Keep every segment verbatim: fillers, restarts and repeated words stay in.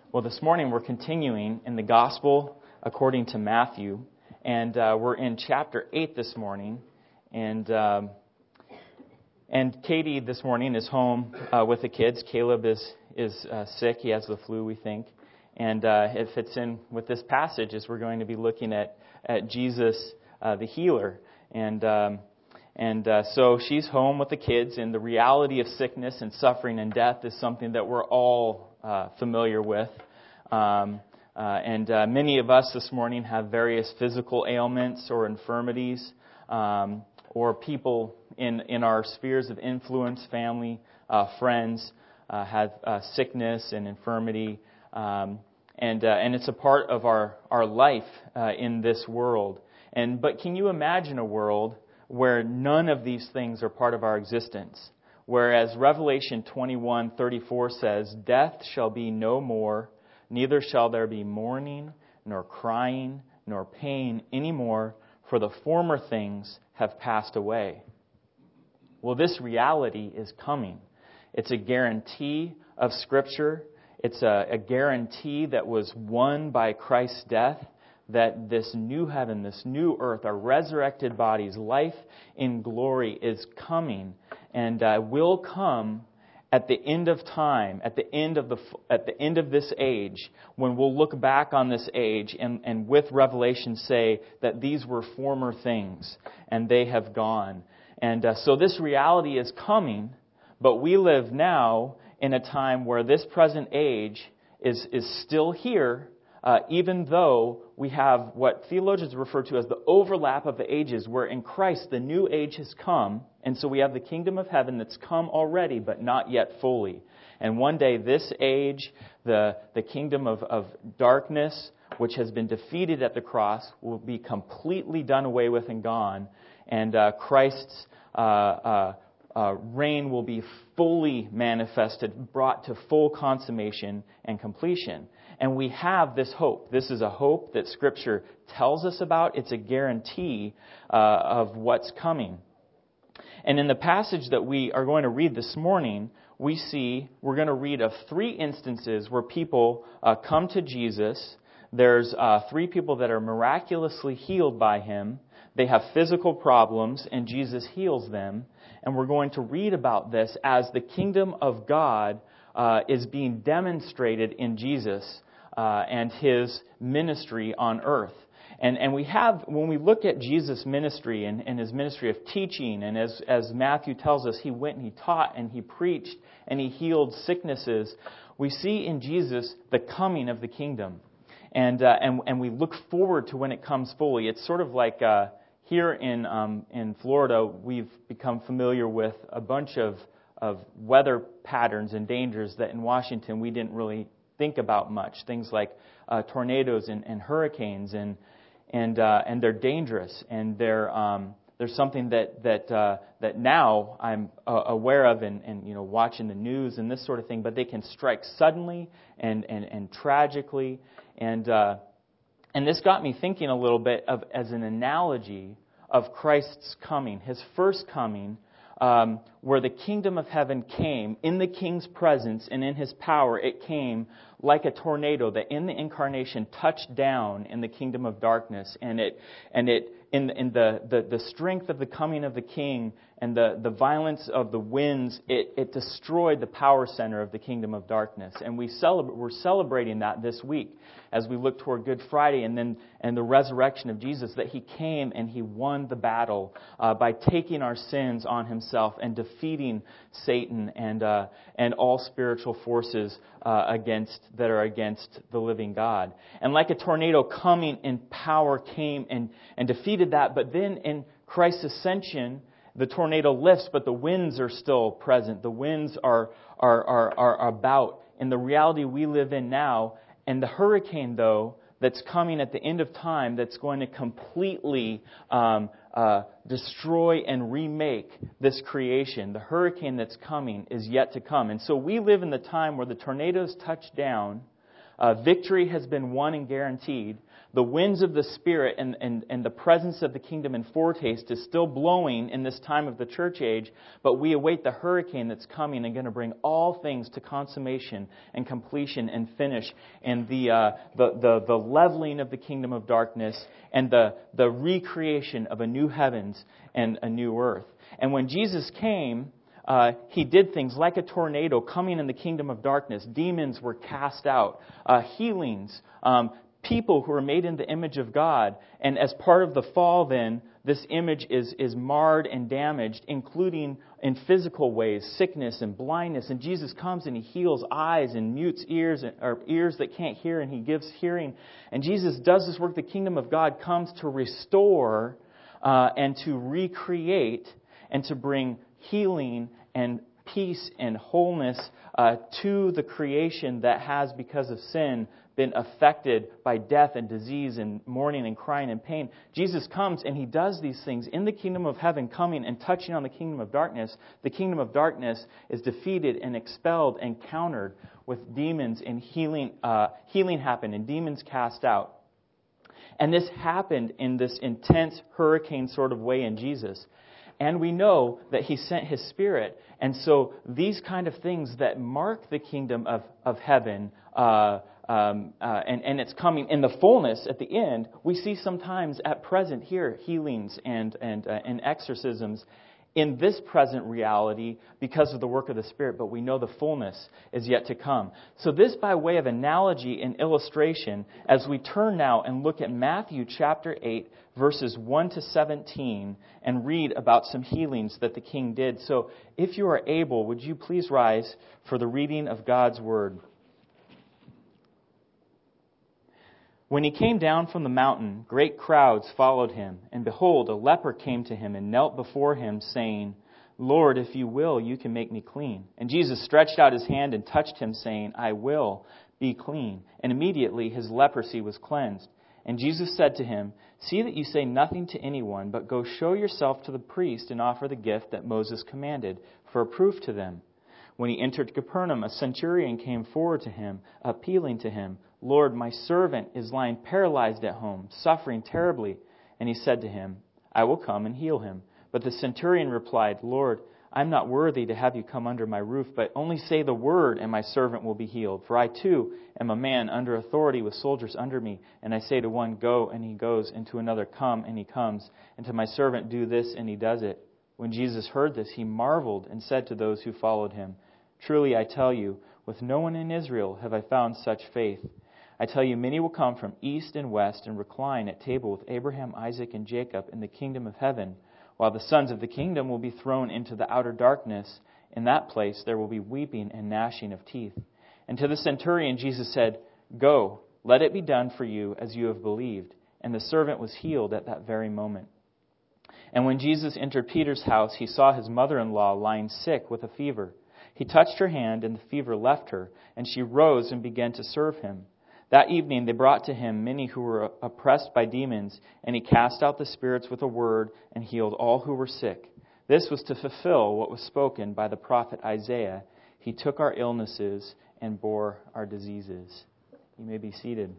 Well, this morning we're continuing in the Gospel according to Matthew, and uh, we're in chapter eight this morning. And um, and Katie this morning is home uh, with the kids. Caleb is is uh, sick; he has the flu, we think, and uh, it fits in with this passage as we're going to be looking at at Jesus, uh, the healer, and. Um, And uh, so she's home with the kids, and the reality of sickness and suffering and death is something that we're all uh, familiar with. Um, uh, and uh, many of us this morning have various physical ailments or infirmities, um, or people in, in our spheres of influence, family, uh, friends, uh, have uh, sickness and infirmity. Um, and uh, and it's a part of our, our life uh, in this world. And but can you imagine a world where none of these things are part of our existence? Whereas Revelation twenty-one thirty-four says, "Death shall be no more, neither shall there be mourning, nor crying, nor pain any more, for the former things have passed away." Well, this reality is coming. It's a guarantee of Scripture. It's a, a guarantee that was won by Christ's death, that this new heaven, this new earth, our resurrected bodies, life in glory is coming and uh, will come at the end of time, at the end of the at the end of this age, when we'll look back on this age and, and with Revelation say that these were former things and they have gone. And uh, so this reality is coming, but we live now in a time where this present age is is still here. Uh, even though we have what theologians refer to as the overlap of the ages, where in Christ the new age has come, and so we have the kingdom of heaven that's come already, but not yet fully. And one day this age, the, the kingdom of, of darkness, which has been defeated at the cross, will be completely done away with and gone, and uh, Christ's uh, uh, uh, reign will be fully manifested, brought to full consummation and completion. And we have this hope. This is a hope that Scripture tells us about. It's a guarantee uh, of what's coming. And in the passage that we are going to read this morning, we see, we're going to read of three instances where people uh, come to Jesus. There's uh, three people that are miraculously healed by Him. They have physical problems, and Jesus heals them. And we're going to read about this as the kingdom of God uh, is being demonstrated in Jesus Uh, and His ministry on earth. And and we have, when we look at Jesus' ministry and, and His ministry of teaching, and as, as Matthew tells us, He went and He taught and He preached and He healed sicknesses, we see in Jesus the coming of the kingdom. And uh, and, and we look forward to when it comes fully. It's sort of like uh, here in um, in Florida, we've become familiar with a bunch of, of weather patterns and dangers that in Washington we didn't really think about much. Things like uh, tornadoes and, and hurricanes, and and uh, and they're dangerous, and they're um, there's something that that uh, that now I'm uh, aware of, and, and you know watching the news and this sort of thing. But they can strike suddenly and and, and tragically, and uh, and this got me thinking a little bit of as an analogy of Christ's coming, His first coming. Um, where the kingdom of heaven came in the King's presence and in His power, it came like a tornado that in the incarnation touched down in the kingdom of darkness, and it and it in in the the, the strength of the coming of the King and the, the violence of the winds, it, it destroyed the power center of the kingdom of darkness. And we celebrate we're celebrating that this week as we look toward Good Friday and then and the resurrection of Jesus, that He came and He won the battle uh, by taking our sins on Himself and defeating Satan and uh, and all spiritual forces uh, against that are against the living God. And like a tornado coming in power came and, and defeated that, but then in Christ's ascension, the tornado lifts, but the winds are still present. The winds are, are, are, are about in the reality we live in now. And the hurricane, though, that's coming at the end of time, that's going to completely um, uh, destroy and remake this creation. The hurricane that's coming is yet to come. And so we live in the time where the tornadoes touch down, Uh, victory has been won and guaranteed. The winds of the Spirit and, and, and the presence of the kingdom in foretaste is still blowing in this time of the church age, but we await the hurricane that's coming and going to bring all things to consummation and completion and finish, and the uh, the, the the leveling of the kingdom of darkness and the, the recreation of a new heavens and a new earth. And when Jesus came, Uh, he did things like a tornado coming in the kingdom of darkness. Demons were cast out. Uh, healings. Um, people who are made in the image of God. And as part of the fall then, this image is, is marred and damaged, including in physical ways, sickness and blindness. And Jesus comes and He heals eyes and mutes ears, or ears that can't hear, and He gives hearing. And Jesus does this work. The kingdom of God comes to restore uh, and to recreate and to bring healing and peace and wholeness uh, to the creation that has, because of sin, been affected by death and disease and mourning and crying and pain. Jesus comes and He does these things in the kingdom of heaven, coming and touching on the kingdom of darkness. The kingdom of darkness is defeated and expelled and countered with demons, and healing, uh, healing happened and demons cast out. And this happened in this intense hurricane sort of way in Jesus. And we know that He sent His Spirit. And so these kind of things that mark the kingdom of, of heaven, uh, um, uh, and, and it's coming in the fullness at the end, we see sometimes at present here healings and, and, uh, and exorcisms in this present reality because of the work of the Spirit, but we know the fullness is yet to come. So this by way of analogy and illustration, as we turn now and look at Matthew chapter eight, verses one to seventeen, and read about some healings that the King did. So if you are able, would you please rise for the reading of God's Word? When He came down from the mountain, great crowds followed Him. And behold, a leper came to Him and knelt before Him, saying, Lord, if you will, you can make me clean. And Jesus stretched out His hand and touched him, saying, I will, be clean. And immediately his leprosy was cleansed. And Jesus said to him, See that you say nothing to anyone, but go show yourself to the priest and offer the gift that Moses commanded for a proof to them. When He entered Capernaum, a centurion came forward to Him, appealing to Him, Lord, my servant is lying paralyzed at home, suffering terribly. And He said to him, I will come and heal him. But the centurion replied, Lord, I am not worthy to have you come under my roof, but only say the word, and my servant will be healed. For I too am a man under authority with soldiers under me. And I say to one, Go, and he goes, and to another, Come, and he comes. And to my servant, Do this, and he does it. When Jesus heard this, He marveled and said to those who followed Him, Truly I tell you, with no one in Israel have I found such faith. I tell you, many will come from east and west and recline at table with Abraham, Isaac, and Jacob in the kingdom of heaven, while the sons of the kingdom will be thrown into the outer darkness. In that place there will be weeping and gnashing of teeth. And to the centurion Jesus said, Go, let it be done for you as you have believed. And the servant was healed at that very moment. And when Jesus entered Peter's house, He saw his mother-in-law lying sick with a fever. He touched her hand, and the fever left her, and she rose and began to serve him. That evening they brought to Him many who were oppressed by demons, and He cast out the spirits with a word and healed all who were sick. This was to fulfill what was spoken by the prophet Isaiah. He took our illnesses and bore our diseases. You may be seated.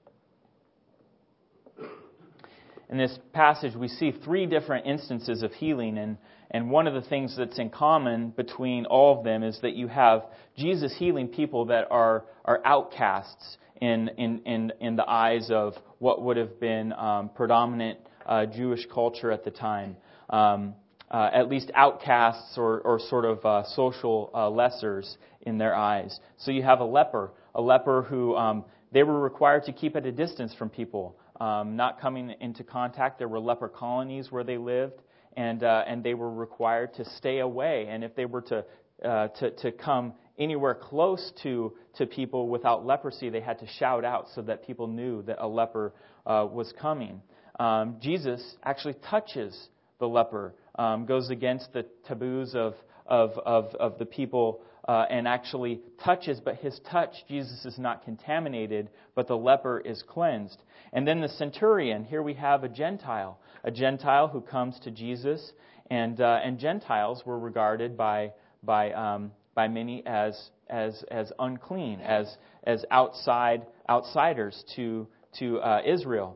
In this passage, we see three different instances of healing, and, and one of the things that's in common between all of them is that you have Jesus healing people that are, are outcasts in, in, in, in the eyes of what would have been um, predominant uh, Jewish culture at the time. Um, uh, at least outcasts or, or sort of uh, social uh, lessers in their eyes. So you have a leper, a leper who um, they were required to keep at a distance from people. Um, not coming into contact. There were leper colonies where they lived, and uh, and they were required to stay away. And if they were to uh, to to come anywhere close to to people without leprosy, they had to shout out so that people knew that a leper uh, was coming. Um, Jesus actually touches the leper, um, goes against the taboos of of of, of the people. Uh, and actually touches, but his touch, Jesus is not contaminated, but the leper is cleansed. And then the centurion, here we have a Gentile, a Gentile who comes to Jesus, and uh, and Gentiles were regarded by by um, by many as as as unclean, as as outside outsiders to to uh, Israel.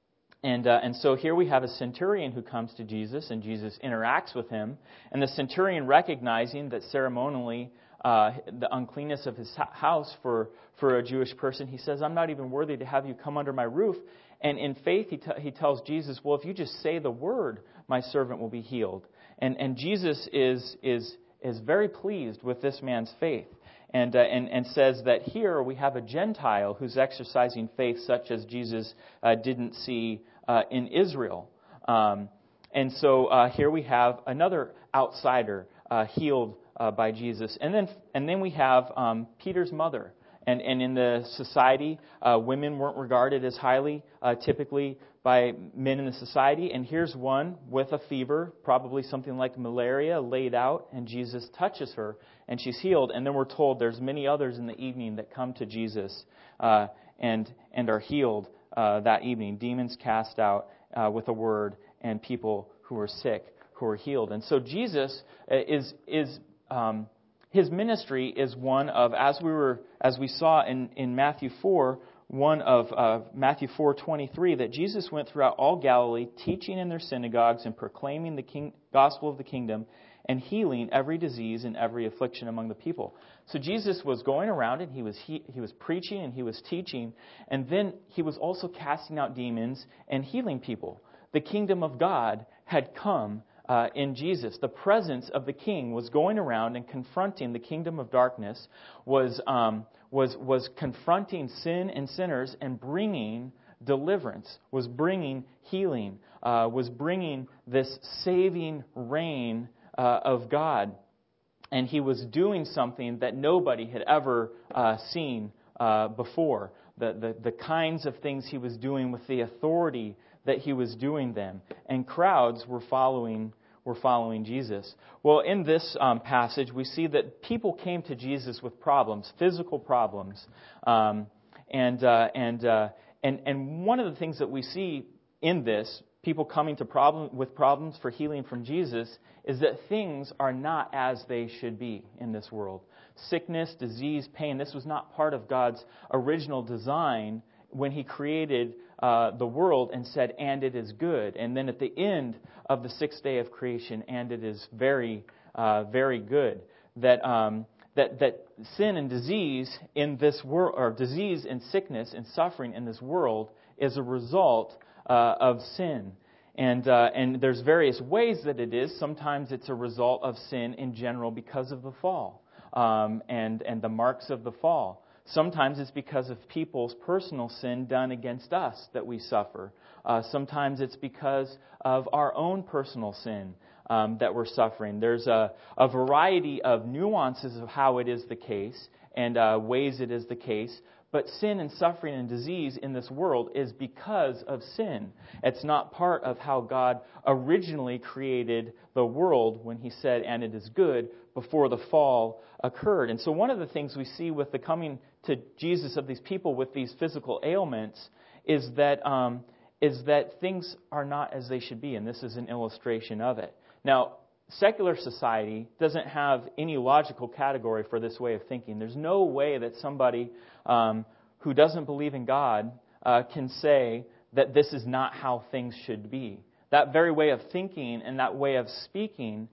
And uh, and so here we have a centurion who comes to Jesus, and Jesus interacts with him. And the centurion, recognizing that ceremonially uh, the uncleanness of his house for, for a Jewish person, he says, I'm not even worthy to have you come under my roof. And in faith, he, t- he tells Jesus, well, if you just say the word, my servant will be healed. And and Jesus is is is very pleased with this man's faith. And, uh, and and says that here we have a Gentile who's exercising faith such as Jesus uh, didn't see uh, in Israel. Um, and so uh, here we have another outsider uh, healed uh, by Jesus. And then and then we have um, Peter's mother. And, and in the society, uh, women weren't regarded as highly, uh, typically, by men in the society. And here's one with a fever, probably something like malaria, laid out, and Jesus touches her, and she's healed. And then we're told there's many others in the evening that come to Jesus uh, and and are healed uh, that evening. Demons cast out uh, with a word, and people who are sick who are healed. And so Jesus is is. Um, His ministry is one of, as we were, as we saw in, in Matthew four, one of uh, Matthew four twenty-three, that Jesus went throughout all Galilee, teaching in their synagogues and proclaiming the king, gospel of the kingdom, and healing every disease and every affliction among the people. So Jesus was going around and he was he, he was preaching and he was teaching, and then he was also casting out demons and healing people. The kingdom of God had come. Uh, in Jesus, the presence of the King was going around and confronting the kingdom of darkness, was um, was was confronting sin and sinners and bringing deliverance, was bringing healing, uh, was bringing this saving reign uh, of God, and he was doing something that nobody had ever uh, seen uh, before. The, the the kinds of things he was doing with the authority that he was doing them, and crowds were following were following Jesus. Well, in this um, passage, we see that people came to Jesus with problems, physical problems, um, and uh, and uh, and and one of the things that we see in this, people coming to problem with problems for healing from Jesus, is that things are not as they should be in this world. Sickness, disease, pain. This was not part of God's original design when He created uh, the world and said, and it is good. And then at the end of the sixth day of creation, and it is very, uh, very good. That um, that that sin and disease in this world, or disease and sickness and suffering in this world, is a result uh, of sin. And uh, and there's various ways that it is. Sometimes it's a result of sin in general because of the fall um, and and the marks of the fall. Sometimes it's because of people's personal sin done against us that we suffer. Uh, sometimes it's because of our own personal sin um, that we're suffering. There's a, a variety of nuances of how it is the case and uh, ways it is the case. But sin and suffering and disease in this world is because of sin. It's not part of how God originally created the world when He said, and it is good, before the fall occurred. And so one of the things we see with the coming to Jesus of these people with these physical ailments is that um, is that things are not as they should be. And this is an illustration of it. Now, secular society doesn't have any logical category for this way of thinking. There's no way that somebody um, who doesn't believe in God uh, can say that this is not how things should be. That very way of thinking and that way of speaking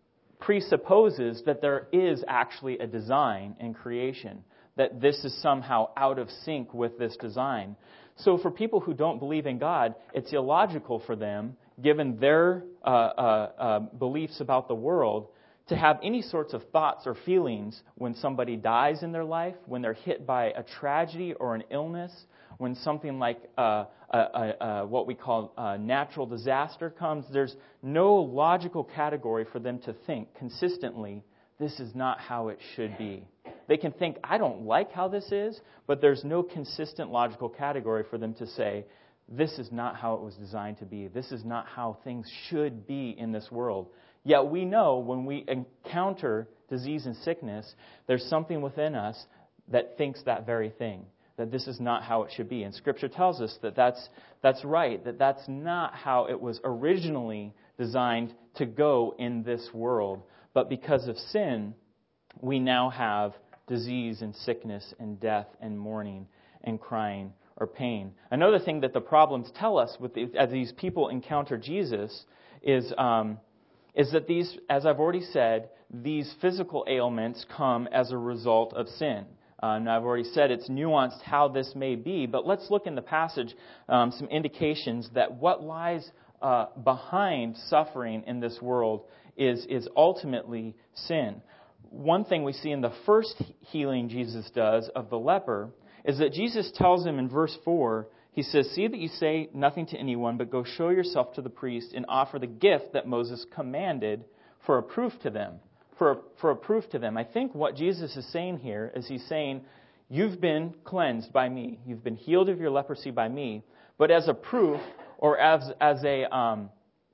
presupposes that there is actually a design in creation, that this is somehow out of sync with this design. So for people who don't believe in God, it's illogical for them, given their uh, uh, uh, beliefs about the world, to have any sorts of thoughts or feelings when somebody dies in their life, when they're hit by a tragedy or an illness, when something like uh, a, a, a, what we call a natural disaster comes. There's no logical category for them to think consistently, this is not how it should be. They can think, I don't like how this is, but there's no consistent logical category for them to say, this is not how it was designed to be. This is not how things should be in this world. Yet we know when we encounter disease and sickness, there's something within us that thinks that very thing, that this is not how it should be. And Scripture tells us that that's, that's right, that that's not how it was originally designed to go in this world. But because of sin, we now have disease and sickness and death and mourning and crying or pain. Another thing that the problems tell us with the, as these people encounter Jesus is um, is that these, as I've already said, these physical ailments come as a result of sin. Uh, and I've already said it's nuanced how this may be, but let's look in the passage um, some indications that what lies uh, behind suffering in this world is is ultimately sin. One thing we see in the first healing Jesus does of the leper is that Jesus tells him in verse four, he says, "See that you say nothing to anyone, but go show yourself to the priest and offer the gift that Moses commanded for a proof to them." For a, for a proof to them. I think what Jesus is saying here is he's saying, you've been cleansed by me. You've been healed of your leprosy by me. But as a proof, or as as a um,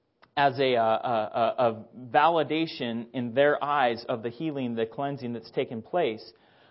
as a, a, a, a validation in their eyes of the healing, the cleansing that's taken place,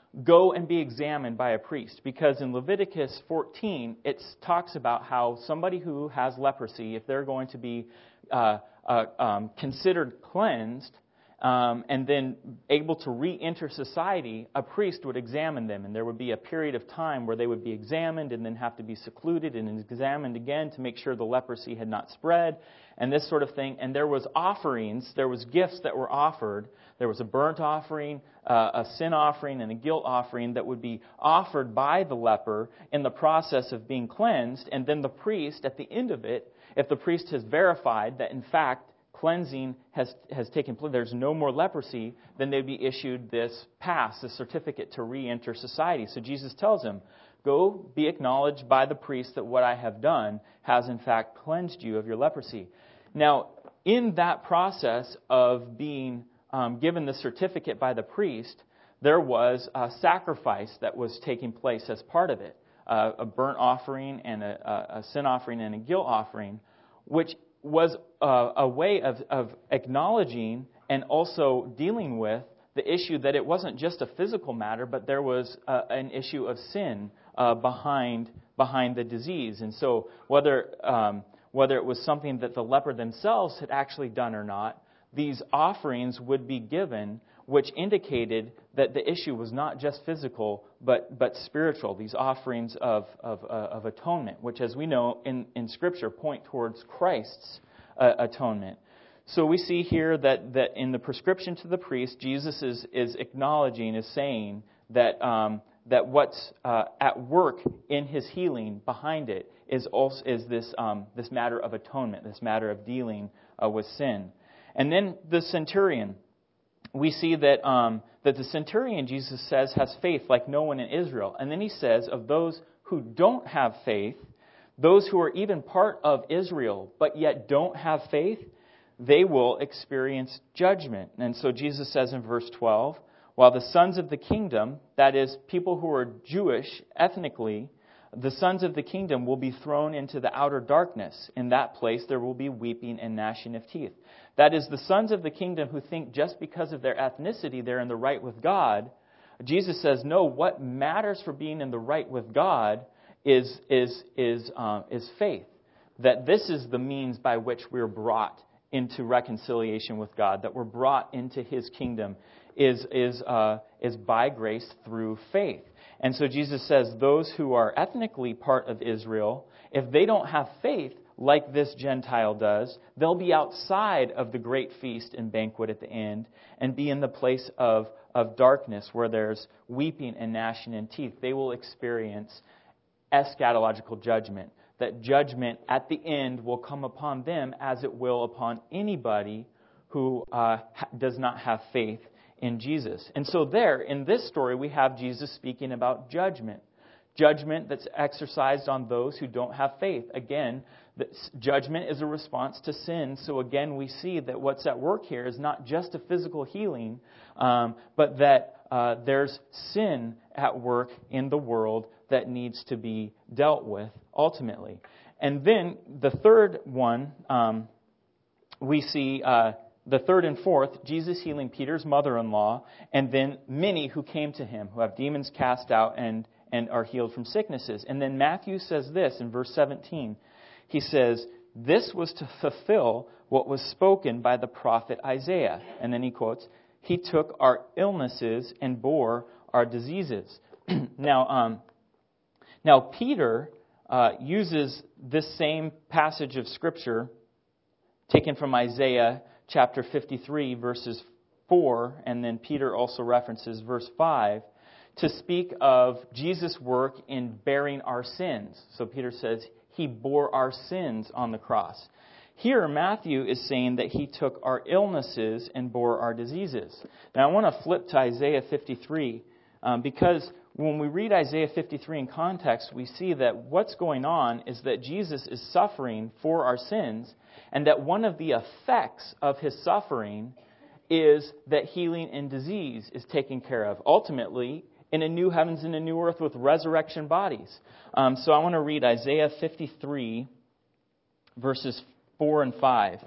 go and be examined by a priest. Because in Leviticus fourteen, it talks about how somebody who has leprosy, if they're going to be uh, uh, um, considered cleansed, Um, and then able to re-enter society, a priest would examine them. And there would be a period of time where they would be examined and then have to be secluded and examined again to make sure the leprosy had not spread and this sort of thing. And there was offerings, there was gifts that were offered. There was a burnt offering, uh, a sin offering, and a guilt offering that would be offered by the leper in the process of being cleansed. And then the priest, at the end of it, if the priest has verified that in fact cleansing has has taken place, there's no more leprosy, then they'd be issued this pass, this certificate to re-enter society. So Jesus tells him, go be acknowledged by the priest that what I have done has in fact cleansed you of your leprosy. Now, in that process of being um, given the certificate by the priest, there was a sacrifice that was taking place as part of it, uh, a burnt offering and a, a, a sin offering and a guilt offering, which was a, a way of, of acknowledging and also dealing with the issue that it wasn't just a physical matter, but there was a, an issue of sin uh, behind behind the disease. And so whether um, whether it was something that the leper themselves had actually done or not, these offerings would be given, which indicated that the issue was not just physical, but but spiritual. These offerings of of, uh, of atonement, which, as we know in, in Scripture, point towards Christ's uh, atonement. So we see here that, that in the prescription to the priest, Jesus is is acknowledging, is saying that um, that what's uh, at work in his healing behind it is also is this um, this matter of atonement, this matter of dealing uh, with sin. And then the centurion. We see that um, that the centurion, Jesus says, has faith like no one in Israel. And then he says of those who don't have faith, those who are even part of Israel but yet don't have faith, they will experience judgment. And so Jesus says in verse twelve, while the sons of the kingdom, that is, people who are Jewish ethnically, the sons of the kingdom will be thrown into the outer darkness. In that place there will be weeping and gnashing of teeth. That is, the sons of the kingdom who think just because of their ethnicity they're in the right with God. Jesus says, no, what matters for being in the right with God is is is uh, is faith. That this is the means by which we're brought into reconciliation with God, that we're brought into His kingdom, is is uh, is by grace through faith. And so Jesus says those who are ethnically part of Israel, if they don't have faith like this Gentile does, they'll be outside of the great feast and banquet at the end and be in the place of, of darkness where there's weeping and gnashing of teeth. They will experience eschatological judgment. That judgment at the end will come upon them as it will upon anybody who uh, does not have faith in Jesus. And so there, in this story, we have Jesus speaking about judgment. Judgment that's exercised on those who don't have faith. Again, judgment is a response to sin. So again, we see that what's at work here is not just a physical healing, um, but that uh, there's sin at work in the world that needs to be dealt with ultimately. And then the third one, um, we see uh, the third and fourth, Jesus healing Peter's mother-in-law, and then many who came to him, who have demons cast out and, and are healed from sicknesses. And then Matthew says this in verse seventeen. He says, this was to fulfill what was spoken by the prophet Isaiah. And then he quotes, he took our illnesses and bore our diseases. now, um, now Peter uh, uses this same passage of Scripture taken from Isaiah chapter fifty-three, verses four, and then Peter also references verse five, to speak of Jesus' work in bearing our sins. So Peter says he bore our sins on the cross. Here, Matthew is saying that he took our illnesses and bore our diseases. Now, I want to flip to Isaiah fifty-three, um, because when we read Isaiah fifty-three in context, we see that what's going on is that Jesus is suffering for our sins, and that one of the effects of his suffering is that healing and disease is taken care of. Ultimately, in a new heavens and a new earth with resurrection bodies. Um, so I want to read Isaiah fifty-three, verses four and five.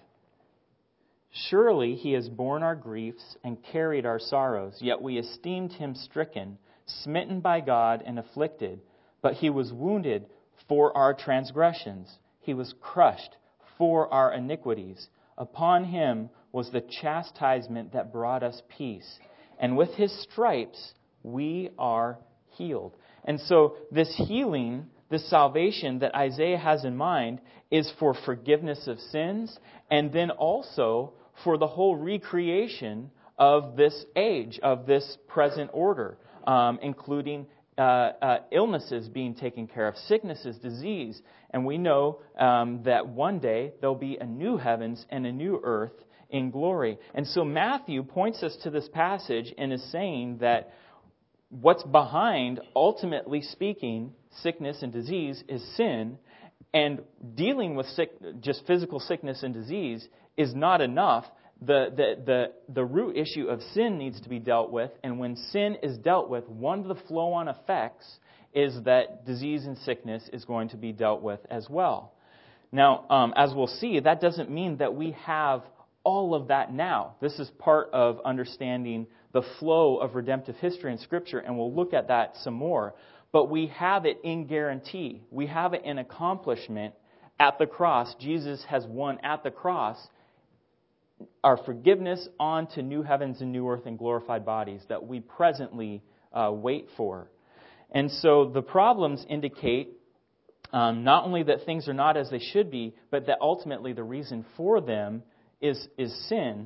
Surely he has borne our griefs and carried our sorrows, yet we esteemed him stricken, smitten by God and afflicted. But he was wounded for our transgressions. He was crushed for our iniquities. Upon him was the chastisement that brought us peace. And with his stripes we are healed. And so this healing, this salvation that Isaiah has in mind is for forgiveness of sins, and then also for the whole recreation of this age, of this present order, um, including uh, uh, illnesses being taken care of, sicknesses, disease. And we know um, that one day there'll be a new heavens and a new earth in glory. And so Matthew points us to this passage and is saying that what's behind, ultimately speaking, sickness and disease is sin, and dealing with sick, just physical sickness and disease is not enough. The, the, the, the root issue of sin needs to be dealt with, and when sin is dealt with, one of the flow-on effects is that disease and sickness is going to be dealt with as well. Now, um, as we'll see, that doesn't mean that we have all of that now. This is part of understanding the flow of redemptive history in Scripture, and we'll look at that some more. But we have it in guarantee. We have it in accomplishment at the cross. Jesus has won at the cross our forgiveness onto new heavens and new earth and glorified bodies that we presently uh, wait for. And so the problems indicate um, not only that things are not as they should be, but that ultimately the reason for them is, is sin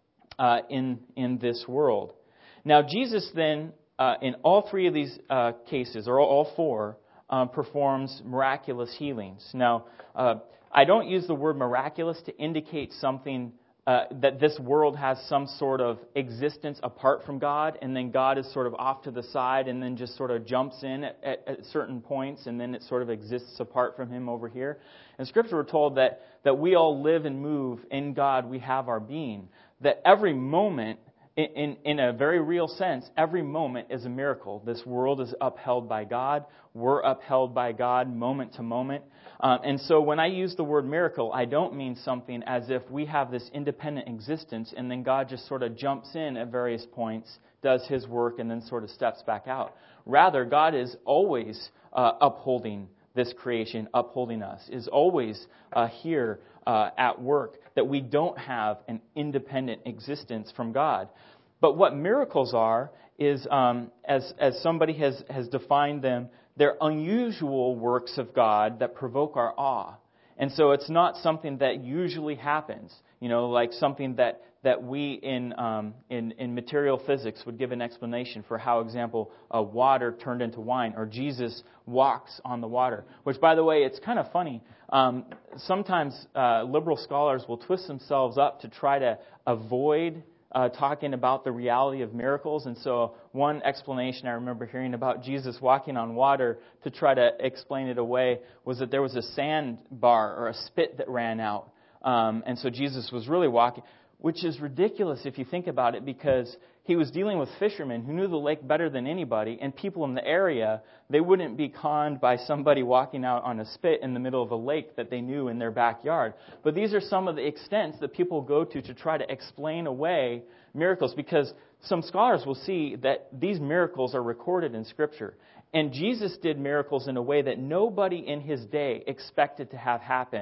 uh, in, in this world. Now, Jesus then, uh, in all three of these uh, cases, or all four, um, performs miraculous healings. Now, uh, I don't use the word miraculous to indicate something Uh, that this world has some sort of existence apart from God, and then God is sort of off to the side and then just sort of jumps in at, at, at certain points, and then it sort of exists apart from Him over here. In Scripture, we're told that, that we all live and move in God. We have our being. That every moment, in, in, in a very real sense, every moment is a miracle. This world is upheld by God. We're upheld by God moment to moment. Um, and so when I use the word miracle, I don't mean something as if we have this independent existence and then God just sort of jumps in at various points, does His work, and then sort of steps back out. Rather, God is always uh, upholding this creation, upholding us, is always uh, here uh, at work, that we don't have an independent existence from God. But what miracles are is, um, as, as somebody has, has defined them, they're unusual works of God that provoke our awe. And so it's not something that usually happens, you know, like something that, that we in, um, in in material physics would give an explanation for how, example, uh, water turned into wine, or Jesus walks on the water. Which, by the way, it's kind of funny. Um, sometimes uh, liberal scholars will twist themselves up to try to avoid Uh, talking about the reality of miracles. And so one explanation I remember hearing about Jesus walking on water to try to explain it away was that there was a sandbar or a spit that ran out. Um, and so Jesus was really walking, which is ridiculous if you think about it, because he was dealing with fishermen who knew the lake better than anybody, and people in the area, they wouldn't be conned by somebody walking out on a spit in the middle of a lake that they knew in their backyard. But these are some of the extents that people go to to try to explain away miracles, because some scholars will see that these miracles are recorded in Scripture. And Jesus did miracles in a way that nobody in His day expected to have happen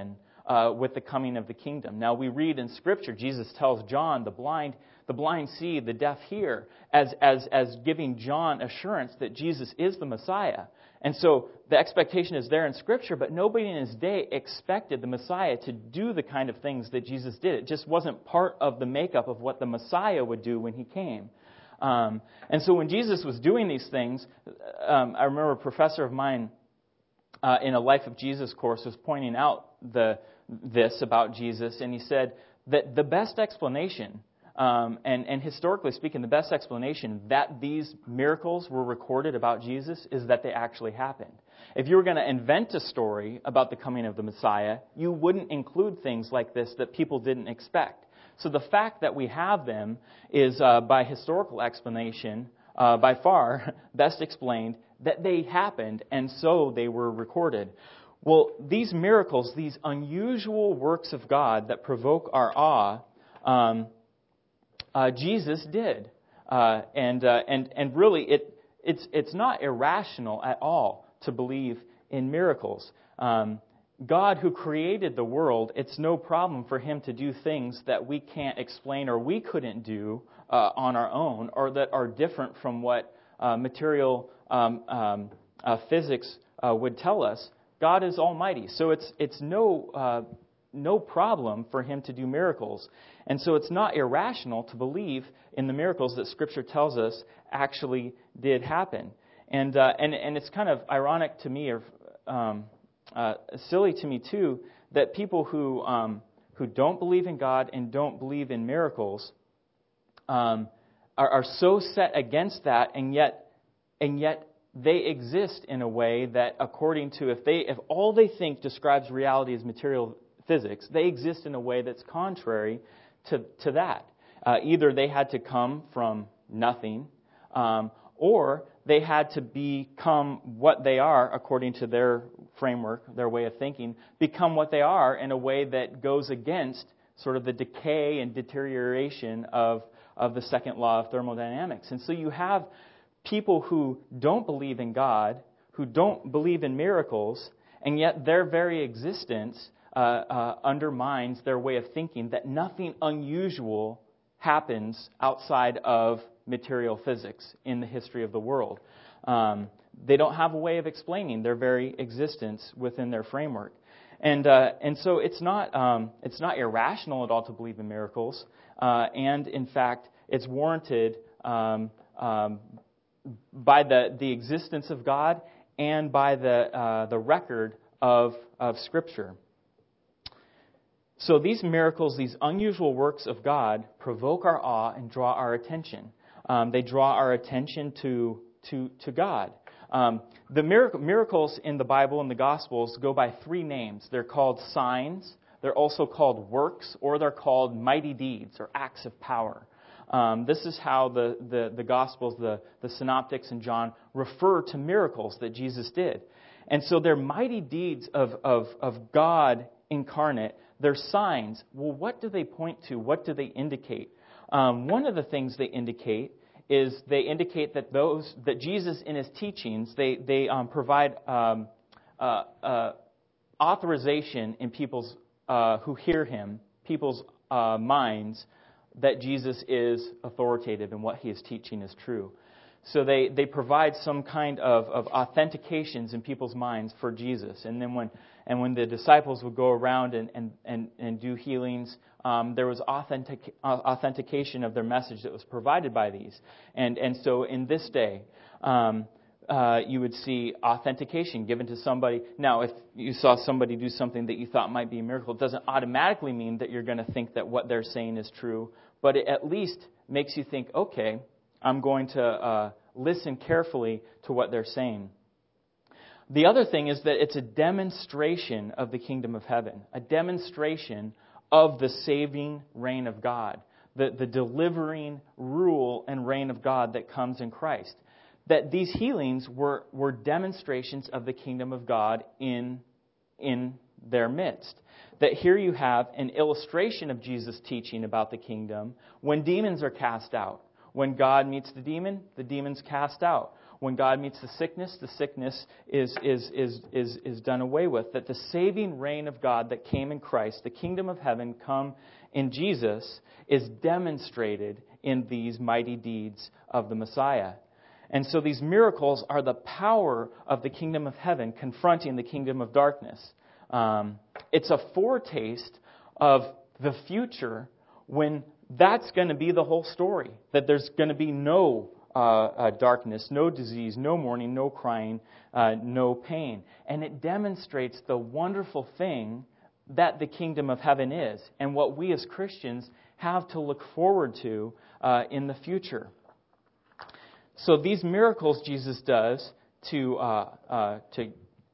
uh, with the coming of the kingdom. Now we read in Scripture, Jesus tells John, the blind, the blind see, the deaf hear, as as as giving John assurance that Jesus is the Messiah. And so the expectation is there in Scripture, but nobody in his day expected the Messiah to do the kind of things that Jesus did. It just wasn't part of the makeup of what the Messiah would do when he came. Um, and so when Jesus was doing these things, um, I remember a professor of mine uh, in a Life of Jesus course was pointing out the this about Jesus, and he said that the best explanation, um, and, and historically speaking, the best explanation that these miracles were recorded about Jesus is that they actually happened. If you were going to invent a story about the coming of the Messiah, you wouldn't include things like this that people didn't expect. So the fact that we have them is, uh, by historical explanation, uh, by far best explained that they happened, and so they were recorded. Well, these miracles, these unusual works of God that provoke our awe, um, uh, Jesus did, uh, and uh, and and really, it it's it's not irrational at all to believe in miracles. Um, God, who created the world, it's no problem for Him to do things that we can't explain or we couldn't do uh, on our own, or that are different from what uh, material um, um, uh, physics uh, would tell us. God is almighty, so it's it's no uh, no problem for Him to do miracles, and so it's not irrational to believe in the miracles that Scripture tells us actually did happen. And uh, and and it's kind of ironic to me, or um, uh, silly to me too, that people who um, who don't believe in God and don't believe in miracles um, are, are so set against that, and yet and yet. They exist in a way that, according to, if they, if all they think describes reality as material physics, they exist in a way that's contrary to to that. Uh, either they had to come from nothing, um, or they had to become what they are according to their framework, their way of thinking, become what they are in a way that goes against sort of the decay and deterioration of of the second law of thermodynamics. And so you have people who don't believe in God, who don't believe in miracles, and yet their very existence uh, uh, undermines their way of thinking that nothing unusual happens outside of material physics in the history of the world. Um, they don't have a way of explaining their very existence within their framework. And uh, and so it's not um, it's not irrational at all to believe in miracles, uh, and in fact, it's warranted um, um, by the, the existence of God and by the uh, the record of of Scripture. So these miracles, these unusual works of God, provoke our awe and draw our attention. Um, they draw our attention to to to God. Um, the miracle, miracles in the Bible and the Gospels go by three names. They're called signs. They're also called works, or they're called mighty deeds or acts of power. Um, this is how the, the, the Gospels, the, the Synoptics and John refer to miracles that Jesus did. And so they're mighty deeds of, of, of God incarnate. They're signs. Well, what do they point to? What do they indicate? Um, one of the things they indicate is they indicate that those that Jesus in His teachings, they, they um, provide um, uh, uh, authorization in people's uh, who hear Him, people's uh, minds, that Jesus is authoritative and what He is teaching is true. So they, they provide some kind of, of authentications in people's minds for Jesus. And then when and when the disciples would go around and, and, and, and do healings, um, there was authentic, authentication of their message that was provided by these. And and so in this day, um, uh, you would see authentication given to somebody. Now, if you saw somebody do something that you thought might be a miracle, it doesn't automatically mean that you're going to think that what they're saying is true. But it at least makes you think, okay, I'm going to uh, listen carefully to what they're saying. The other thing is that it's a demonstration of the kingdom of heaven, a demonstration of the saving reign of God, the, the delivering rule and reign of God that comes in Christ. That these healings were, were demonstrations of the kingdom of God in, in their midst. That here you have an illustration of Jesus' teaching about the kingdom when demons are cast out. When God meets the demon, the demon's cast out. When God meets the sickness, the sickness is, is, is, is, is done away with. That the saving reign of God that came in Christ, the kingdom of heaven come in Jesus, is demonstrated in these mighty deeds of the Messiah. And so these miracles are the power of the kingdom of heaven confronting the kingdom of darkness. Um, it's a foretaste of the future when that's going to be the whole story. That there's going to be no uh, uh, darkness, no disease, no mourning, no crying, uh, no pain. And it demonstrates the wonderful thing that the kingdom of heaven is and what we as Christians have to look forward to uh, in the future. So these miracles Jesus does to, uh, uh, to,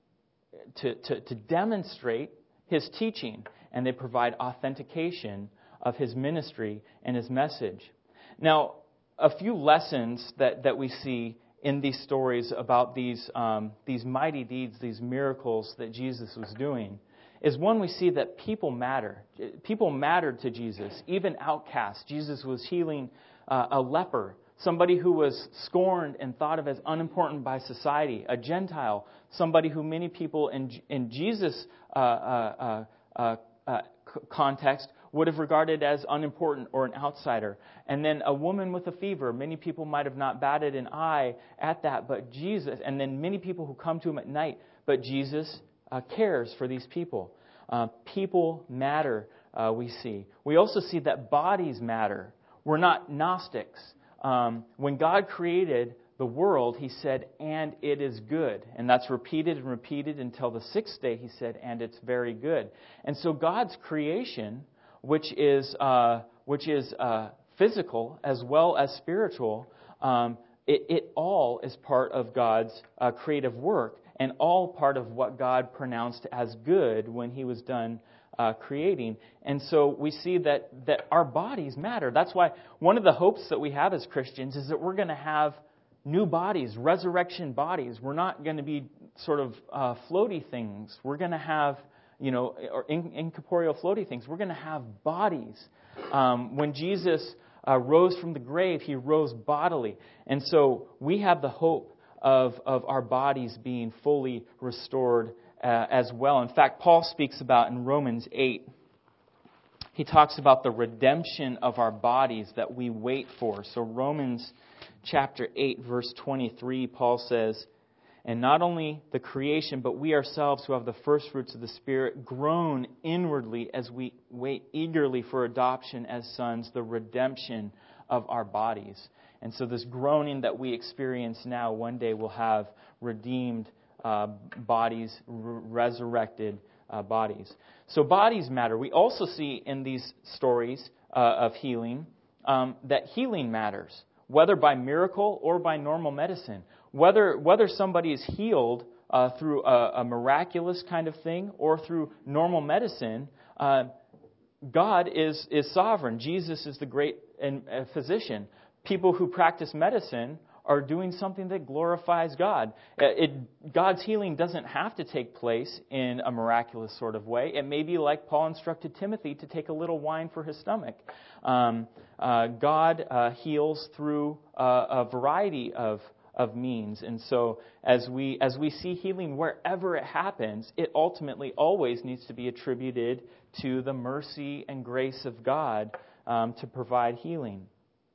to, to, to demonstrate His teaching, and they provide authentication of His ministry and His message. Now, a few lessons that, that we see in these stories about these, um, these mighty deeds, these miracles that Jesus was doing, is one, we see that people matter. People mattered to Jesus, even outcasts. Jesus was healing uh, a leper, somebody who was scorned and thought of as unimportant by society, a Gentile, somebody who many people in, in Jesus' uh, uh, uh, uh, context would have regarded as unimportant or an outsider. And then a woman with a fever, many people might have not batted an eye at that, but Jesus, and then many people who come to Him at night, but Jesus uh, cares for these people. Uh, people matter, uh, we see. We also see that bodies matter. We're not Gnostics. Um, when God created the world, He said, and it is good. And that's repeated and repeated until the sixth day, He said, and it's very good. And so God's creation, which is uh, which is uh, physical as well as spiritual, um, it, it all is part of God's uh, creative work and all part of what God pronounced as good when He was done Uh, creating. And so we see that, that our bodies matter. That's why one of the hopes that we have as Christians is that we're going to have new bodies, resurrection bodies. We're not going to be sort of uh, floaty things. We're going to have, you know, or in, incorporeal floaty things. We're going to have bodies. Um, when Jesus uh, rose from the grave, He rose bodily. And so we have the hope of, of our bodies being fully restored Uh, as well. In fact, Paul speaks about in Romans eight, he talks about the redemption of our bodies that we wait for. So Romans chapter eight, verse twenty-three, Paul says, and not only the creation, but we ourselves who have the first fruits of the Spirit groan inwardly as we wait eagerly for adoption as sons, the redemption of our bodies. And so this groaning that we experience now, one day we'll have redeemed Uh, bodies, r- resurrected uh, bodies. So bodies matter. We also see in these stories uh, of healing um, that healing matters, whether by miracle or by normal medicine. Whether whether somebody is healed uh, through a, a miraculous kind of thing or through normal medicine, uh, God is is sovereign. Jesus is the great uh, physician. People who practice medicine are doing something that glorifies God. It, God's healing doesn't have to take place in a miraculous sort of way. It may be like Paul instructed Timothy to take a little wine for his stomach. Um, uh, God uh, heals through uh, a variety of of means. And so as we as we see healing wherever it happens, it ultimately always needs to be attributed to the mercy and grace of God um, to provide healing.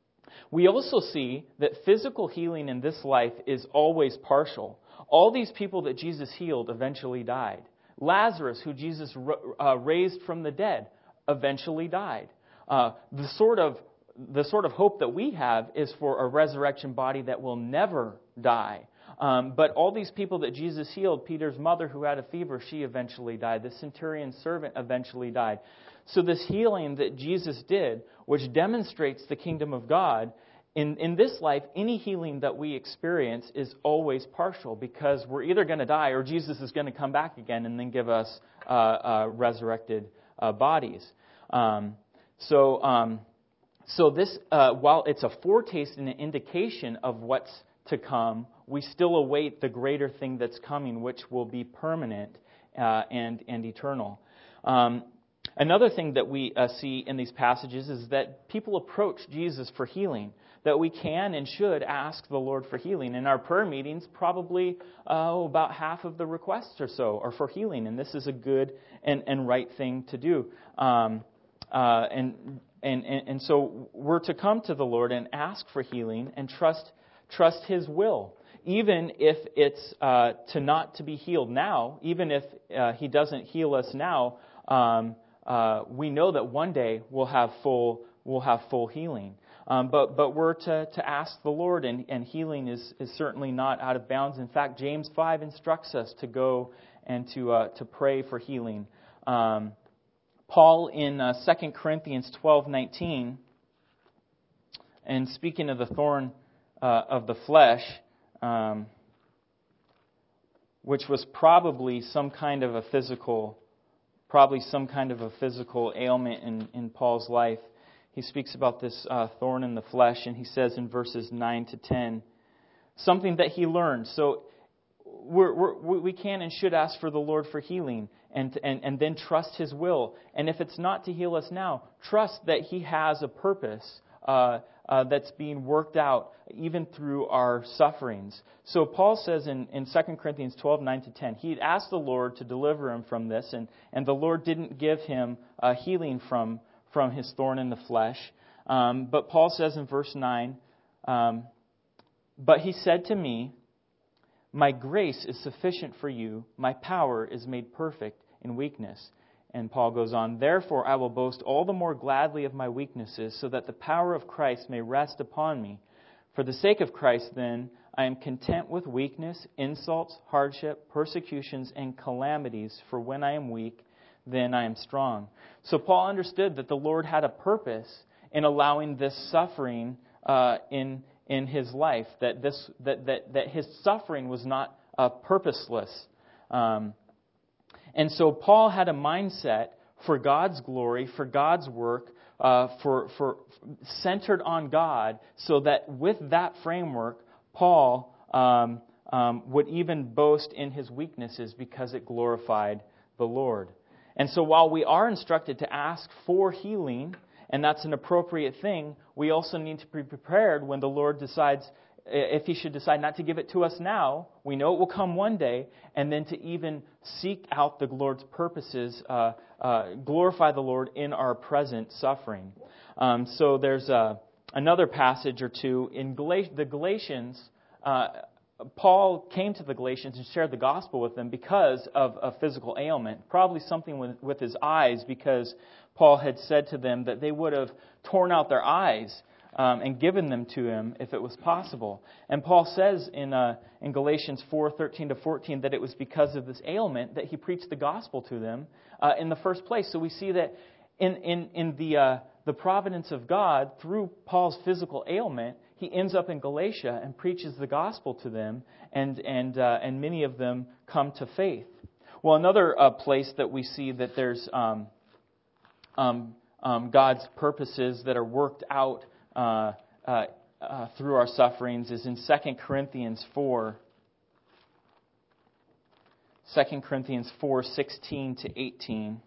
We also see that physical healing in this life is always partial. All these people that Jesus healed eventually died. Lazarus, who Jesus uh, raised from the dead, eventually died. Uh, the sort of the sort of hope that we have is for a resurrection body that will never die. Um, but all these people that Jesus healed, Peter's mother who had a fever, she eventually died. The centurion's servant eventually died. So this healing that Jesus did, which demonstrates the kingdom of God, in, in this life, any healing that we experience is always partial because we're either going to die or Jesus is going to come back again and then give us uh, uh, resurrected uh, bodies. Um, so, um, so this, uh, while it's a foretaste and an indication of what's to come, we still await the greater thing that's coming, which will be permanent uh, and and eternal. Um, Another thing that we uh, see in these passages is that people approach Jesus for healing, that we can and should ask the Lord for healing. In our prayer meetings, probably uh, about half of the requests or so are for healing, and this is a good and, and right thing to do. Um, uh, and, and, and, and so we're to come to the Lord and ask for healing and trust, trust His will. Even if it's uh, to not to be healed now, even if uh, He doesn't heal us now, um, uh, we know that one day we'll have full we'll have full healing. Um, but but we're to, to ask the Lord, and, and healing is, is certainly not out of bounds. In fact, James five instructs us to go and to uh, to pray for healing. Um, Paul in uh, Second Corinthians twelve nineteen, and speaking of the thorn uh, of the flesh, Um, which was probably some kind of a physical, probably some kind of a physical ailment in, in Paul's life. He speaks about this uh, thorn in the flesh, and he says in verses nine to ten, something that he learned. So we're, we're, we can and should ask for the Lord for healing, and, and, and then trust His will. And if it's not to heal us now, trust that He has a purpose uh, uh, that's being worked out even through our sufferings. So Paul says in, in Second Corinthians twelve, nine to ten, he had asked the Lord to deliver him from this, and, and the Lord didn't give him uh, healing from, from his thorn in the flesh. Um, but Paul says in verse nine, um, but he said to me, my grace is sufficient for you, my power is made perfect in weakness. And Paul goes on, therefore I will boast all the more gladly of my weaknesses, so that the power of Christ may rest upon me. For the sake of Christ, then, I am content with weakness, insults, hardship, persecutions, and calamities, for when I am weak, then I am strong. So Paul understood that the Lord had a purpose in allowing this suffering uh, in in his life, that this that that, that his suffering was not uh, purposeless. Um, and so Paul had a mindset for God's glory, for God's work, uh, for for centered on God, so that with that framework, Paul um, um, would even boast in his weaknesses because it glorified the Lord. And so while we are instructed to ask for healing, and that's an appropriate thing, we also need to be prepared when the Lord decides, if He should decide not to give it to us now, we know it will come one day, and then to even seek out the Lord's purposes, uh, uh, glorify the Lord in our present suffering. Um, so there's a, another passage or two in Gal- the Galatians. Uh, Paul came to the Galatians and shared the gospel with them because of a physical ailment, probably something with, with his eyes, because Paul had said to them that they would have torn out their eyes um, and given them to him if it was possible. And Paul says in uh, in Galatians four, thirteen to fourteen that it was because of this ailment that he preached the gospel to them uh, in the first place. So we see that in in in the uh, the providence of God, through Paul's physical ailment, he ends up in Galatia and preaches the gospel to them, and and uh, and many of them come to faith. Well, another uh, place that we see that there's um, um, um, God's purposes that are worked out uh, uh, uh, through our sufferings is in Second Corinthians four. Second Corinthians four, sixteen to eighteen.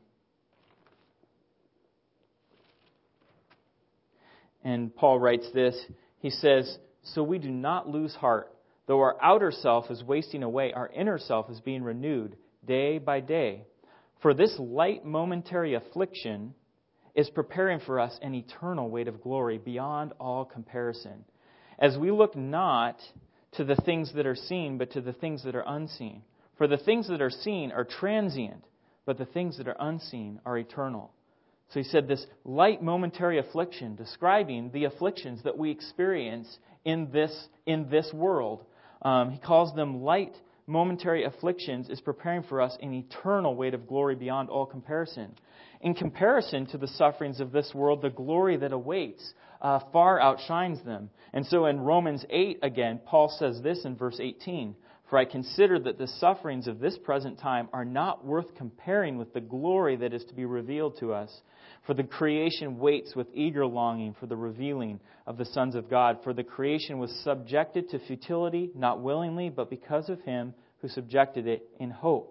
And Paul writes this. He says, so we do not lose heart. Though our outer self is wasting away, our inner self is being renewed day by day. For this light momentary affliction is preparing for us an eternal weight of glory beyond all comparison. As we look not to the things that are seen, but to the things that are unseen. For the things that are seen are transient, but the things that are unseen are eternal. So he said this light momentary affliction, describing the afflictions that we experience in this in this world. Um, he calls them light momentary afflictions, is preparing for us an eternal weight of glory beyond all comparison. In comparison to the sufferings of this world, the glory that awaits uh, far outshines them. And so in Romans eight, again, Paul says this in verse eighteen. For I consider that the sufferings of this present time are not worth comparing with the glory that is to be revealed to us. For the creation waits with eager longing for the revealing of the sons of God. For the creation was subjected to futility, not willingly, but because of Him who subjected it in hope,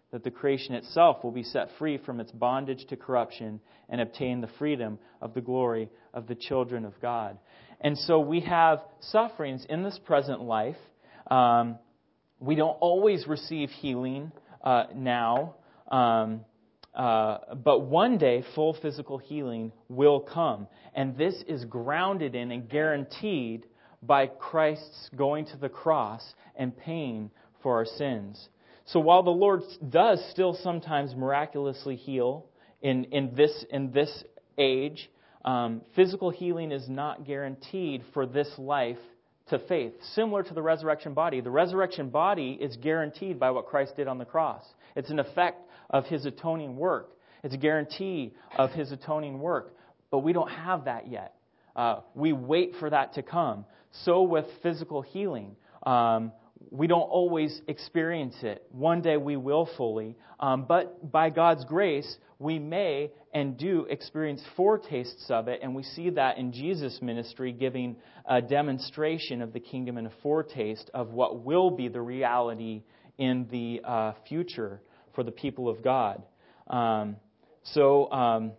that the creation itself will be set free from its bondage to corruption and obtain the freedom of the glory of the children of God. And so we have sufferings in this present life. Um, we don't always receive healing uh, now, um, uh, but one day full physical healing will come. And this is grounded in and guaranteed by Christ's going to the cross and paying for our sins. So while the Lord does still sometimes miraculously heal in, in this in this age, um, physical healing is not guaranteed for this life to faith. Similar to the resurrection body. The resurrection body is guaranteed by what Christ did on the cross. It's an effect of His atoning work. It's a guarantee of His atoning work. But we don't have that yet. Uh, we wait for that to come. So with physical healing, um, we don't always experience it. One day we will fully. Um, but by God's grace, we may and do experience foretastes of it. And we see that in Jesus' ministry, giving a demonstration of the kingdom and a foretaste of what will be the reality in the uh, future for the people of God. Um, so... Um,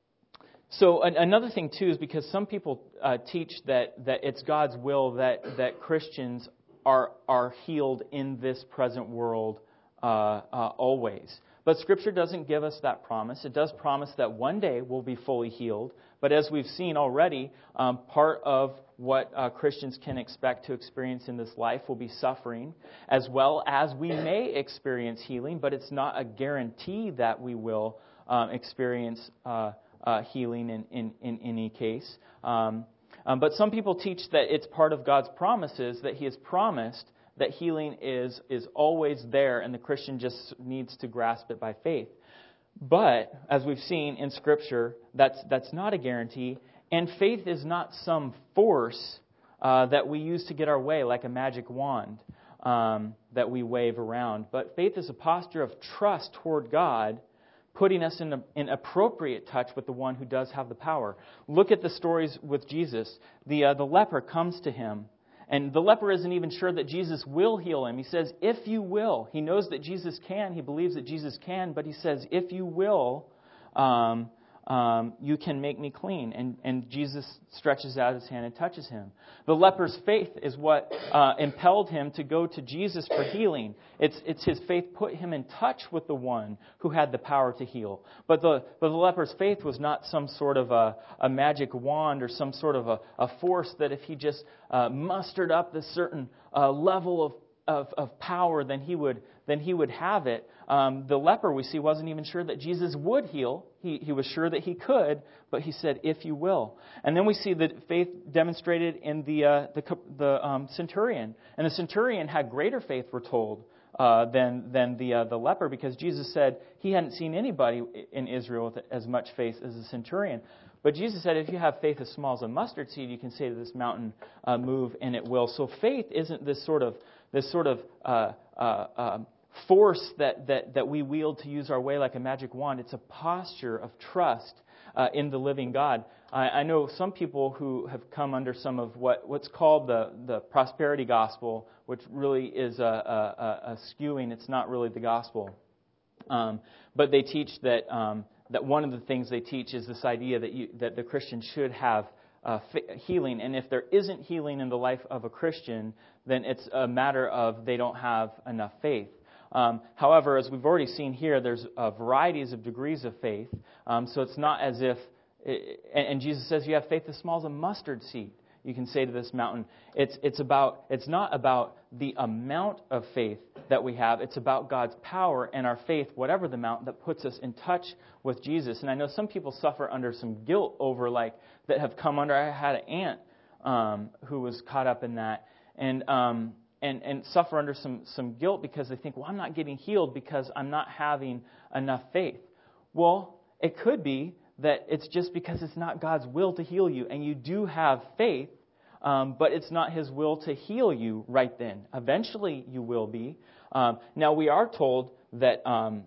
So another thing, too, is because some people uh, teach that, that it's God's will that, that Christians are are healed in this present world uh, uh, always. But Scripture doesn't give us that promise. It does promise that one day we'll be fully healed. But as we've seen already, um, part of what uh, Christians can expect to experience in this life will be suffering, as well as we may experience healing, but it's not a guarantee that we will um, experience uh Uh, healing in, in, in any case. Um, um, but some people teach that it's part of God's promises, that He has promised that healing is, is always there and the Christian just needs to grasp it by faith. But, as we've seen in Scripture, that's, that's not a guarantee. And faith is not some force uh, that we use to get our way, like a magic wand um, that we wave around. But faith is a posture of trust toward God, putting us in, a, in appropriate touch with the one who does have the power. Look at the stories with Jesus. The uh, the leper comes to Him, and the leper isn't even sure that Jesus will heal him. He says, if you will. He knows that Jesus can. He believes that Jesus can, but he says, if you will, um, um, you can make me clean. And, and Jesus stretches out His hand and touches him. The leper's faith is what uh, impelled him to go to Jesus for healing. It's, it's his faith put him in touch with the one who had the power to heal. But the, but the leper's faith was not some sort of a, a magic wand or some sort of a, a force that if he just uh, mustered up this certain uh, level of, of, of power, then he would then he would have it. Um, the leper, we see, wasn't even sure that Jesus would heal. He, he was sure that He could, but he said, if you will. And then we see the faith demonstrated in the uh, the, the um, centurion. And the centurion had greater faith, we're told, uh, than than the uh, the leper, because Jesus said He hadn't seen anybody in Israel with as much faith as the centurion. But Jesus said, if you have faith as small as a mustard seed, you can say to this mountain, uh, move, and it will. So faith isn't this sort of this sort of uh, uh, uh, force that, that, that we wield to use our way like a magic wand. It's a posture of trust uh, in the living God. I, I know some people who have come under some of what, what's called the, the prosperity gospel, which really is a, a, a skewing. It's not really the gospel. Um, but they teach that um, that one of the things they teach is this idea that you, that the Christian should have uh, healing. And if there isn't healing in the life of a Christian, then it's a matter of they don't have enough faith. Um, however, as we've already seen here, there's uh, varieties of degrees of faith. Um, so it's not as if, it, and, and Jesus says you have faith as small as a mustard seed. You can say to this mountain, it's it's about it's not about the amount of faith that we have. It's about God's power and our faith, whatever the amount, that puts us in touch with Jesus. And I know some people suffer under some guilt over like that have come under. I had an aunt um, who was caught up in that, and um, and and suffer under some some guilt because they think, well, I'm not getting healed because I'm not having enough faith. Well, it could be that it's just because it's not God's will to heal you, and you do have faith, um, but it's not His will to heal you right then. Eventually, you will be. Um, now, we are told that um,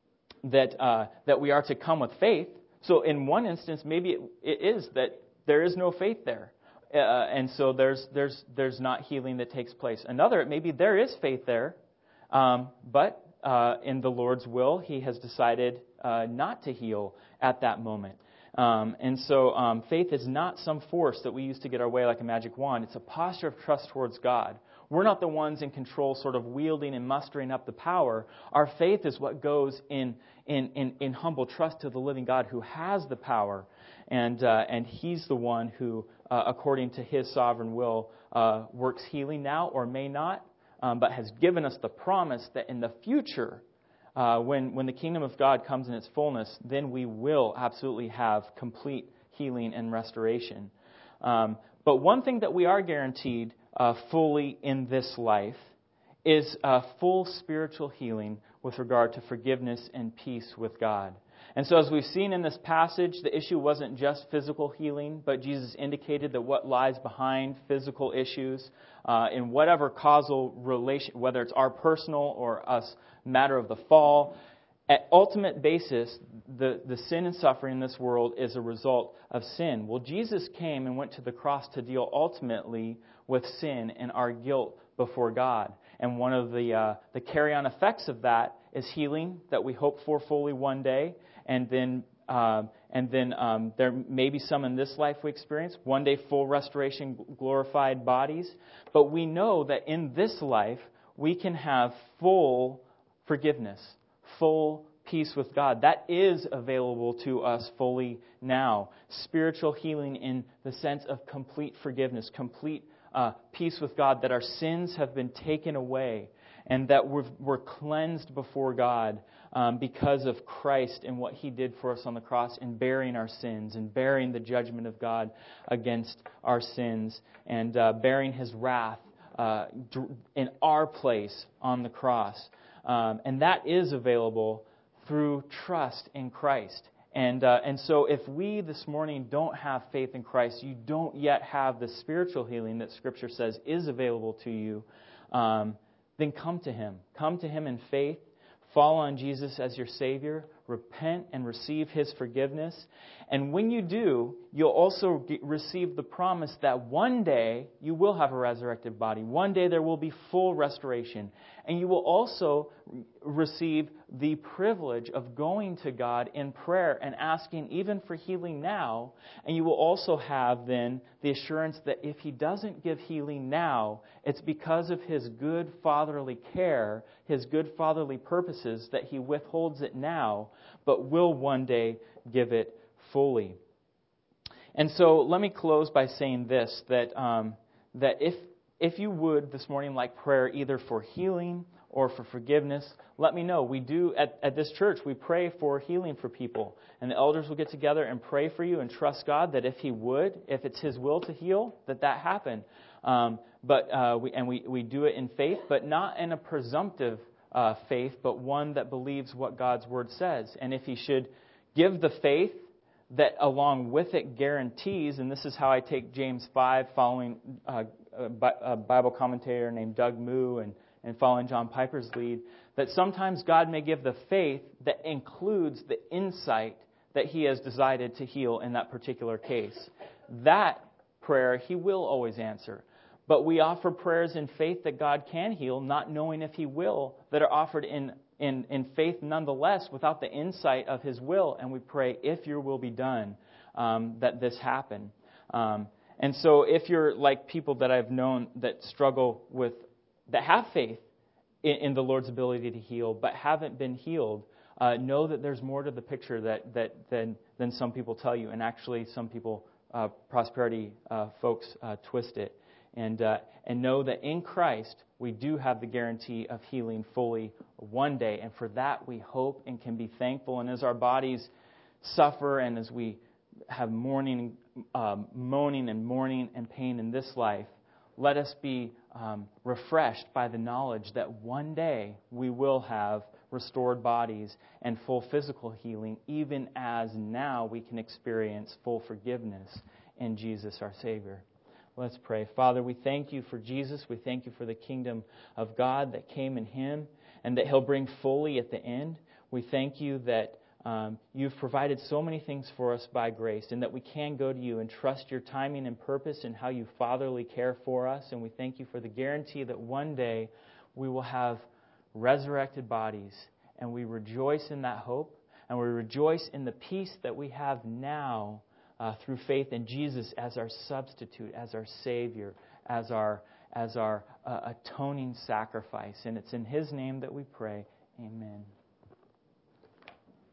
that uh, that we are to come with faith. So, in one instance, maybe it, it is that there is no faith there, uh, and so there's there's there's not healing that takes place. Another, maybe there is faith there, um, but uh, in the Lord's will, He has decided uh, not to heal at that moment. Um, and so um, faith is not some force that we use to get our way like a magic wand. It's a posture of trust towards God. We're not the ones in control sort of wielding and mustering up the power. Our faith is what goes in in, in, in humble trust to the living God who has the power. And, uh, and He's the one who, uh, according to His sovereign will, uh, works healing now or may not, um, but has given us the promise that in the future, Uh, when, when the kingdom of God comes in its fullness, then we will absolutely have complete healing and restoration. Um, but one thing that we are guaranteed uh, fully in this life is uh, full spiritual healing with regard to forgiveness and peace with God. And so as we've seen in this passage, the issue wasn't just physical healing, but Jesus indicated that what lies behind physical issues uh, in whatever causal relation, whether it's our personal or us matter of the fall, at ultimate basis, the, the sin and suffering in this world is a result of sin. Well, Jesus came and went to the cross to deal ultimately with sin and our guilt before God. And one of the uh, the carry-on effects of that is healing that we hope for fully one day. And then uh, and then um, there may be some in this life we experience. One day full restoration, glorified bodies. But we know that in this life we can have full forgiveness, full peace with God. That is available to us fully now. Spiritual healing in the sense of complete forgiveness, complete uh, peace with God, that our sins have been taken away and that we're, we're cleansed before God um, because of Christ and what He did for us on the cross in bearing our sins and bearing the judgment of God against our sins and uh, bearing His wrath uh, in our place on the cross. Um, and that is available through trust in Christ. And uh, and so if we this morning don't have faith in Christ, you don't yet have the spiritual healing that Scripture says is available to you, um, then come to Him. Come to Him in faith. Fall on Jesus as your Savior. Repent and receive His forgiveness. And when you do, you'll also get, receive the promise that one day you will have a resurrected body. One day there will be full restoration. And you will also receive the privilege of going to God in prayer and asking even for healing now. And you will also have then the assurance that if He doesn't give healing now, it's because of His good fatherly care, His good fatherly purposes that He withholds it now, but will one day give it fully. And so let me close by saying this, that um, that if if you would this morning like prayer either for healing or for forgiveness, let me know. We do, at, at this church, we pray for healing for people. And the elders will get together and pray for you and trust God that if He would, if it's His will to heal, that that happen. Um, but uh, we and we, we do it in faith, but not in a presumptive uh, faith, but one that believes what God's Word says. And if He should give the faith that along with it guarantees, and this is how I take James five, following uh, a Bible commentator named Doug Moo and, and following John Piper's lead, that sometimes God may give the faith that includes the insight that He has decided to heal in that particular case. That prayer He will always answer. But we offer prayers in faith that God can heal, not knowing if He will, that are offered in In, in faith nonetheless without the insight of His will. And we pray, if Your will be done, um, that this happen. Um, and so if you're like people that I've known that struggle with, that have faith in, in the Lord's ability to heal, but haven't been healed, uh, know that there's more to the picture that, that than, than some people tell you. And actually some people, uh, prosperity uh, folks, uh, twist it. And uh, and know that in Christ we do have the guarantee of healing fully one day. And for that we hope and can be thankful. And as our bodies suffer and as we have mourning, um, moaning and mourning and pain in this life, let us be um, refreshed by the knowledge that one day we will have restored bodies and full physical healing, even as now we can experience full forgiveness in Jesus our Savior. Let's pray. Father, we thank You for Jesus. We thank You for the kingdom of God that came in Him and that He'll bring fully at the end. We thank You that um, You've provided so many things for us by grace and that we can go to You and trust Your timing and purpose and how You fatherly care for us. And we thank You for the guarantee that one day we will have resurrected bodies. And we rejoice in that hope. And we rejoice in the peace that we have now uh, through faith in Jesus as our substitute, as our Savior, as our, as our uh, atoning sacrifice. And it's in His name that we pray. Amen.